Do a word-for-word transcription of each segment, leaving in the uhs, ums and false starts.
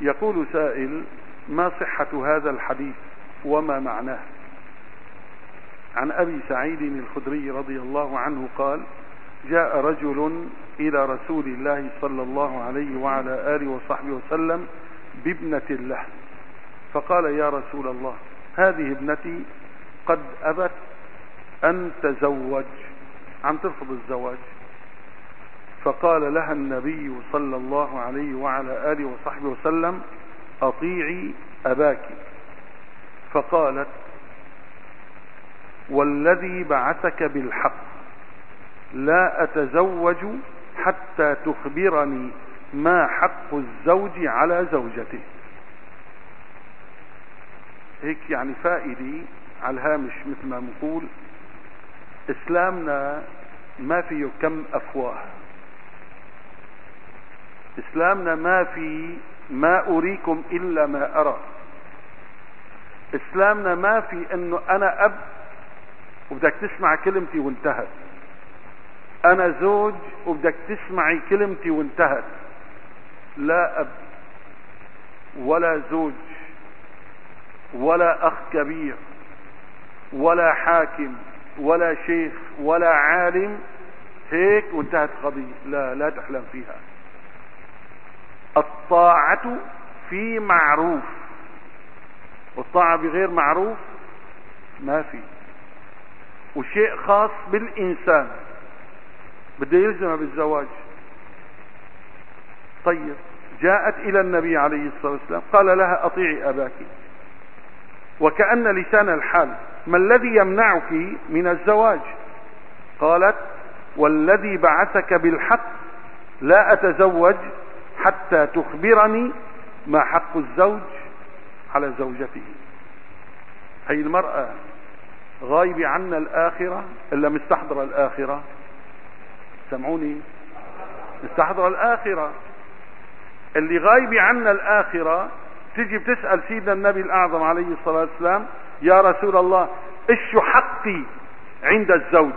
يقول سائل: ما صحة هذا الحديث وما معناه؟ عن أبي سعيد الخدري رضي الله عنه قال: جاء رجل إلى رسول الله صلى الله عليه وعلى آله وصحبه وسلم بابنة له، فقال: يا رسول الله، هذه ابنتي قد أبت أن تزوج، عم ترفض الزواج. فقال لها النبي صلى الله عليه وعلى آله وصحبه وسلم: أطيعي أباك. فقالت: والذي بعثك بالحق لا أتزوج حتى تخبرني ما حق الزوج على زوجته. هيك يعني فائدة على الهامش، مثل ما نقول إسلامنا ما فيه كم أفواه. إسلامنا ما في ما أريكم إلا ما أرى. إسلامنا ما في إنه أنا أب وبدك تسمع كلمتي وانتهت، أنا زوج وبدك تسمعي كلمتي وانتهت. لا أب ولا زوج ولا أخ كبير ولا حاكم ولا شيخ ولا عالم هيك وانتهت قضية. لا لا تحلم فيها. الطاعة في معروف، والطاعة بغير معروف ما في. وشيء خاص بالإنسان بده يلزمها بالزواج. طيب، جاءت إلى النبي عليه الصلاة والسلام قال لها: أطيعي أباك. وكأن لسان الحال: ما الذي يمنعك من الزواج؟ قالت: والذي بعثك بالحق لا أتزوج حتى تخبرني ما حق الزوج على زوجته. هي المرأة غايبة عنا الآخرة إلا مستحضرة الآخرة. سمعوني، مستحضرة الآخرة. اللي غايبة عنا الآخرة تجي بتسأل سيدنا النبي الأعظم عليه الصلاة والسلام: يا رسول الله، إيش حقي عند الزوج؟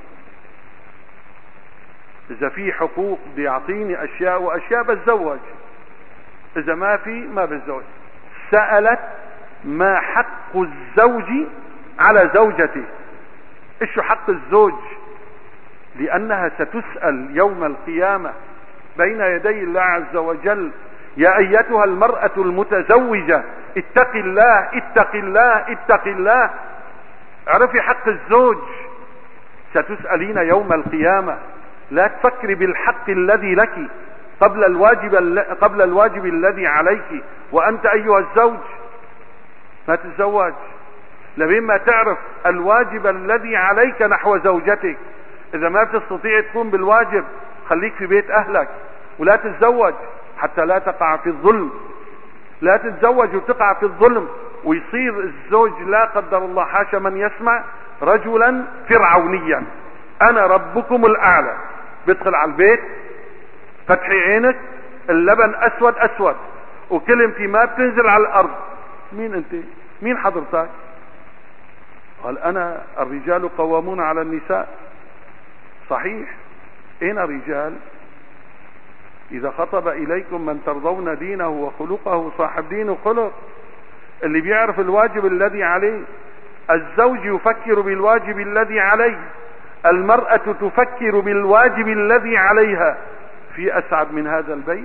إذا في حقوق بده يعطيني أشياء وأشياء بتزوج، إذا ما في ما بتزوج. سألت: ما حق الزوج على زوجته؟ إيش حق الزوج؟ لأنها ستسأل يوم القيامة بين يدي الله عز وجل: يا أيتها المرأة المتزوجة، اتق الله اتق الله اتق الله، اعرفي حق الزوج. ستسألين يوم القيامة. لا تفكري بالحق الذي لك قبل الواجب قبل الواجب الذي عليك. وأنت أيها الزوج ما تتزوج لبين ما تعرف الواجب الذي عليك نحو زوجتك. إذا ما بتستطيع تقوم بالواجب خليك في بيت أهلك ولا تتزوج حتى لا تقع في الظلم. لا تتزوج وتقع في الظلم ويصير الزوج لا قدر الله حاشا من يسمع رجلا فرعونيا: أنا ربكم الأعلى. بدخل على البيت فتحي عينك اللبن أسود أسود وكلمتي ما بتنزل على الأرض. مين أنت؟ مين حضرتك؟ قال: أنا الرجال قوامون على النساء. صحيح، أين رجال؟ إذا خطب إليكم من ترضون دينه وخلقه صاحب دين وخلق. اللي بيعرف الواجب الذي عليه. الزوج يفكر بالواجب الذي عليه، المرأة تفكر بالواجب الذي عليها. في أسعد من هذا البيت؟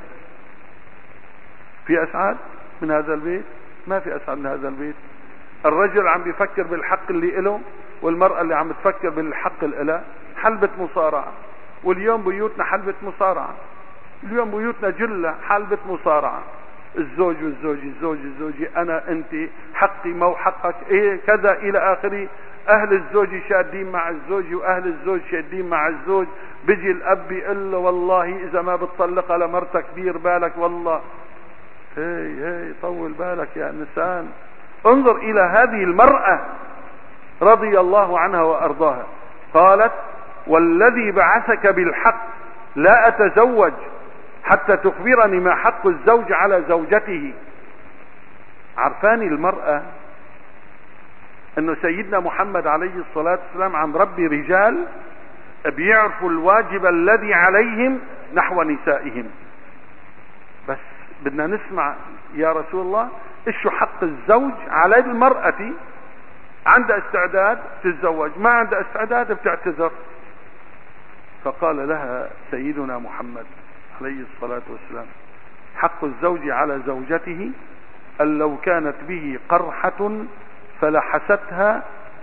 في أسعد من هذا البيت؟ ما في أسعد من هذا البيت. الرجل عم بيفكر بالحق اللي إله، والمرأة اللي عم تفكر بالحق اللي إله. حلبة مصارعة، واليوم بيوتنا حلبة مصارعة. اليوم بيوتنا جلة حلبة مصارعة. الزوج والزوج، الزوج الزوجي، أنا أنت، حقي مو حقك، إيه كذا إلى آخره. أهل الزوج شادين مع الزوج وأهل الزوج شادين مع الزوج. بيجي الأب يقول له: والله إذا ما بتطلقها لمرتك دير بالك. والله هي هي طول بالك يا إنسان. انظر إلى هذه المرأة رضي الله عنها وأرضاها. قالت: والذي بعثك بالحق لا أتزوج حتى تخبرني ما حق الزوج على زوجته. عرفاني المرأة انه سيدنا محمد عليه الصلاة والسلام عم ربي رجال بيعرفوا الواجب الذي عليهم نحو نسائهم. بس بدنا نسمع يا رسول الله ايش حق الزوج على المرأة عندها استعداد تتزوج، ما عندها استعداد بتعتذر. فقال لها سيدنا محمد عليه الصلاة والسلام: حق الزوج على زوجته أن لو كانت به قرحة فلحستها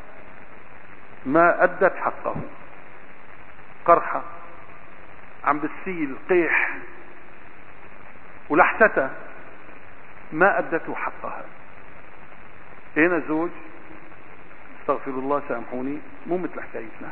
ما أدت حقه. قرحة عم بتسيل قيح ولحستها ما أدته حقها. هنا زوج استغفر الله سامحوني مو مثل حكايتنا،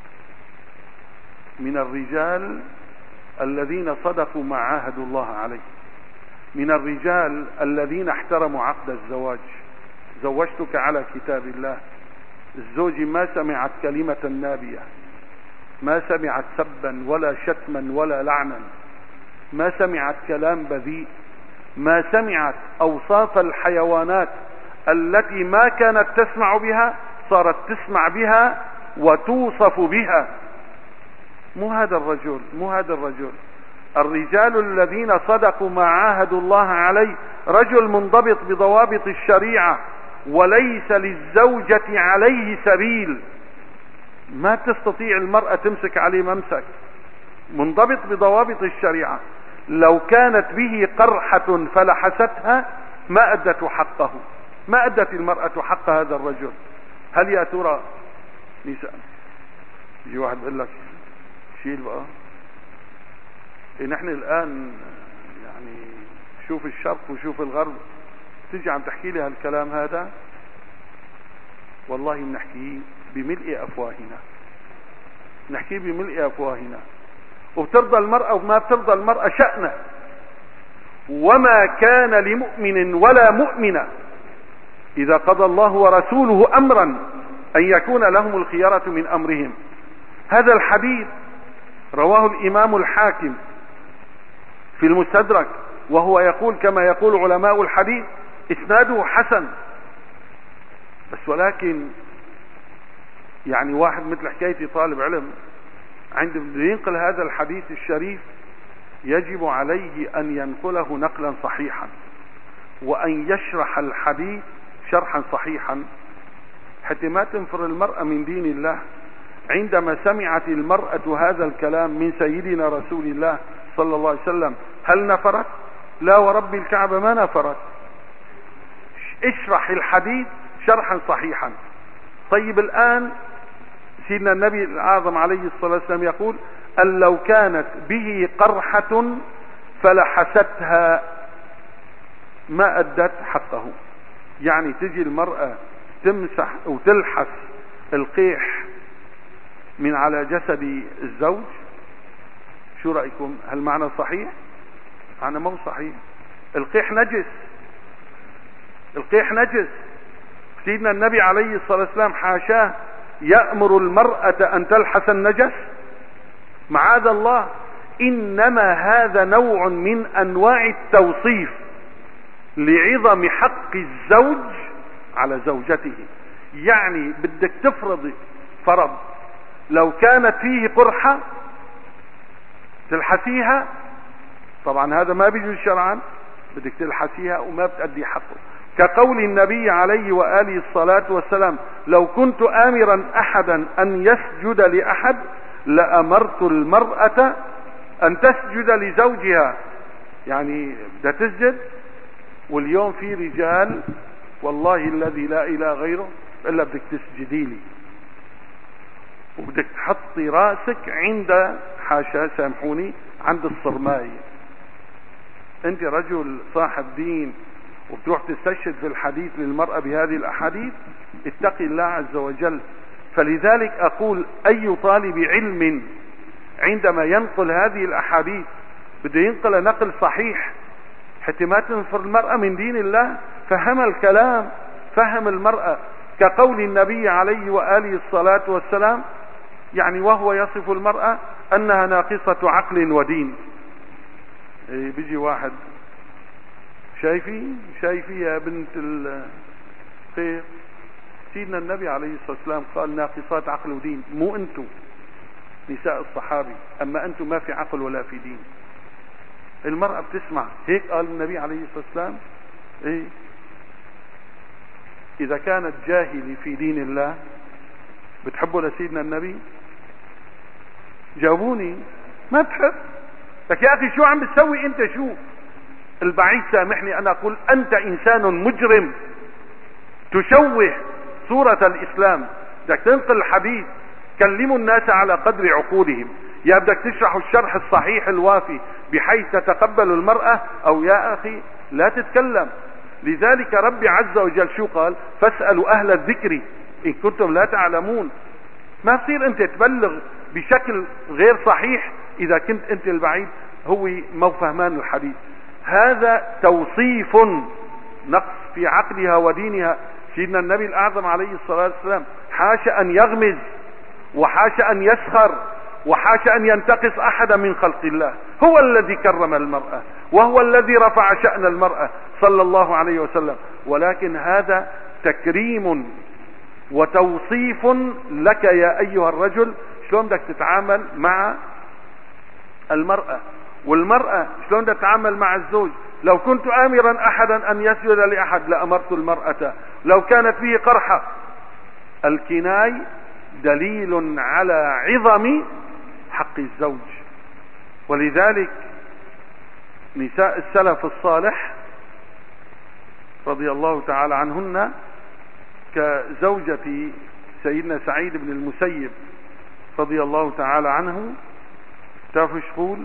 من الرجال الذين صدقوا ما عاهدوا الله عليه، من الرجال الذين احترموا عقد الزواج. زوجتك على كتاب الله. الزوج ما سمعت كلمة نابية، ما سمعت سبا ولا شتما ولا لعنا، ما سمعت كلام بذيء، ما سمعت أوصاف الحيوانات التي ما كانت تسمع بها صارت تسمع بها وتوصف بها. مو هذا الرجل، مو هذا الرجل. الرجال الذين صدقوا ما عاهدوا الله عليه رجل منضبط بضوابط الشريعة، وليس للزوجة عليه سبيل. ما تستطيع المرأة تمسك عليه ممسك. منضبط بضوابط الشريعة. لو كانت به قرحة فلحستها ما أدت حقه، ما أدت المرأة حق هذا الرجل. هل يا ترى نساء يجي واحد بيقول لك شيل بقى إيه، نحن الآن يعني شوف الشرق وشوف الغرب، تيجي عم تحكي لي هالكلام هذا؟ والله بنحكيه بملء أفواهنا، نحكيه بملء أفواهنا. وبترضى المرأة وما بترضى المرأة شأنه. وما كان لمؤمن ولا مؤمنة إذا قضى الله ورسوله أمرا أن يكون لهم الخيارة من أمرهم. هذا الحديث رواه الإمام الحاكم في المستدرك، وهو يقول كما يقول علماء الحديث إسناده حسن. بس ولكن يعني واحد مثل حكايتي طالب علم عندما ينقل هذا الحديث الشريف يجب عليه أن ينقله نقلا صحيحا، وأن يشرح الحديث شرحا صحيحا، حتى ما تنفر المرأة من دين الله. عندما سمعت المرأة هذا الكلام من سيدنا رسول الله صلى الله عليه وسلم هل نفرت؟ لا ورب الكعبة ما نفرت. اشرح الحديث شرحا صحيحا. طيب الآن سيدنا النبي الأعظم عليه الصلاة والسلام يقول أن لو كانت به قرحة فلحستها ما أدت حقه. يعني تجي المرأة تمسح أو تلحس القيح من على جسد الزوج. شو رأيكم؟ هل معنى صحيح؟ معنى مو صحيح. القيح نجس، القيح نجس. سيدنا النبي عليه الصلاة والسلام حاشاه يأمر المرأة أن تلحس النجس، معاذ الله. إنما هذا نوع من أنواع التوصيف لعظم حق الزوج على زوجته. يعني بدك تفرض فرض لو كانت فيه قرحة تلحسيها، طبعا هذا ما بيجوز شرعا، بدك تلحسيها وما بتأدي حقه. كقول النبي عليه وآله الصلاة والسلام لو كنت آمرا أحدا أن يسجد لأحد لأمرت المرأة أن تسجد لزوجها. يعني بدها تسجد. واليوم في رجال والله الذي لا إله غيره إلا بدك تسجدي لي وبدك تحطي راسك عند حاشا سامحوني عند الصرماي. انت رجل صاحب دين وبتروح تستشهد في الحديث للمرأة بهذه الأحاديث، اتقي الله عز وجل. فلذلك أقول أي طالب علم عندما ينقل هذه الأحاديث بده ينقل نقل صحيح حتى ما تنفر المرأة من دين الله. فهم الكلام، فهم المرأة. كقول النبي عليه وآله الصلاة والسلام يعني وهو يصف المرأة أنها ناقصة عقل ودين. إيه بيجي واحد شايفي شايفي يا بنت الخير، سيدنا النبي عليه الصلاة والسلام قال ناقصات عقل ودين، مو أنتم نساء الصحابي، أما أنتم ما في عقل ولا في دين. المرأة بتسمع هيك قال النبي عليه الصلاة والسلام. ايه اذا كانت جاهلة في دين الله بتحبوا لسيدنا النبي؟ جاوبوني. ما بتحب. لك يا اخي شو عم بتسوي انت؟ شو البعيد سامحني انا اقول انت انسان مجرم تشوه صورة الاسلام. بدك تنقل الحديث، كلموا الناس على قدر عقولهم. يا بدك تشرحوا الشرح الصحيح الوافي بحيث تتقبل المرأة، او يا اخي لا تتكلم. لذلك ربي عز وجل شو قال؟ فاسألوا اهل الذكر ان كنتم لا تعلمون. ما تصير انت تبلغ بشكل غير صحيح اذا كنت انت البعيد هو مو فهمان الحديث. هذا توصيف نقص في عقلها ودينها. سيدنا النبي الاعظم عليه الصلاة والسلام حاش ان يغمز، وحاش ان يسخر، وحاش ان ينتقص احدا من خلق الله. هو الذي كرم المرأة، وهو الذي رفع شأن المرأة صلى الله عليه وسلم. ولكن هذا تكريم وتوصيف لك يا ايها الرجل شلون بدك تتعامل مع المرأة، والمرأة شلون بدها تتعامل مع الزوج. لو كنت امرا احدا ان يسجد لاحد لامرت المرأة لو كانت فيه قرحة. الكناي دليل على عظم حق الزوج. ولذلك نساء السلف الصالح رضي الله تعالى عنهن كزوجة سيدنا سعيد بن المسيب رضي الله تعالى عنه، تعرفوا ايش تقول؟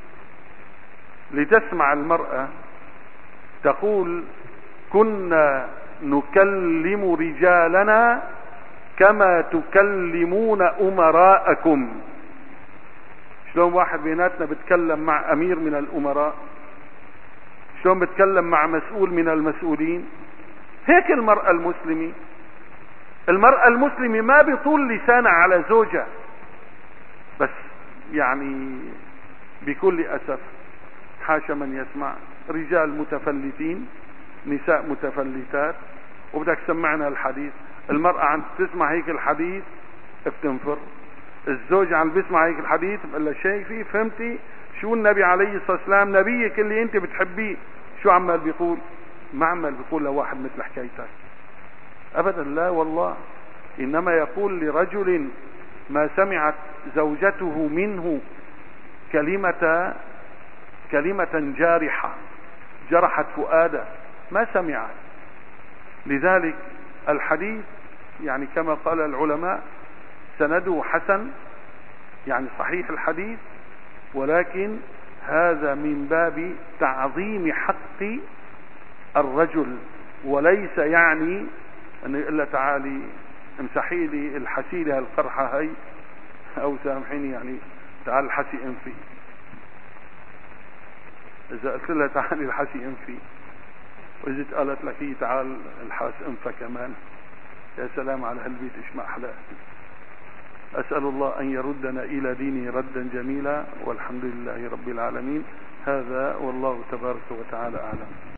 لتسمع المرأة تقول: كنا نكلم رجالنا كما تكلمون امراءكم. شلون واحد بيناتنا بتكلم مع امير من الامراء، شلون بتكلم مع مسؤول من المسؤولين. هيك المرأة المسلمة. المرأة المسلمة ما بيطول لسانها على زوجها، بس يعني بكل اسف حاشا من يسمع رجال متفلتين، نساء متفلتات، وبدك تسمعنا الحديث. المرأة عم تسمع هيك الحديث بتنفر، الزوج عم بيسمع هيك الحديث بقول له: شايفي فهمتي شو النبي عليه الصلاة والسلام نبيك اللي انت بتحبيه شو عمال بيقول؟ ما عمال بيقول لواحد مثل حكايتك ابدا، لا والله. انما يقول لرجل ما سمعت زوجته منه كلمة كلمة جارحة جرحت فؤاده، ما سمعت. لذلك الحديث يعني كما قال العلماء سنده حسن، يعني صحيح الحديث، ولكن هذا من باب تعظيم حق الرجل، وليس يعني أن يقول له: تعالي امسحي لي الحسيلة القرحة هي، أو سامحيني يعني تعال الحسي انفي. إذا قلت لها تعالي الحسي انفي، وإذا قالت لك هي تعال الحاس انفى كمان، يا سلام على هالبيت إيش ما أحلاه. أسأل الله أن يردنا إلى دينه ردا جميلا، والحمد لله رب العالمين. هذا والله تبارك وتعالى أعلم.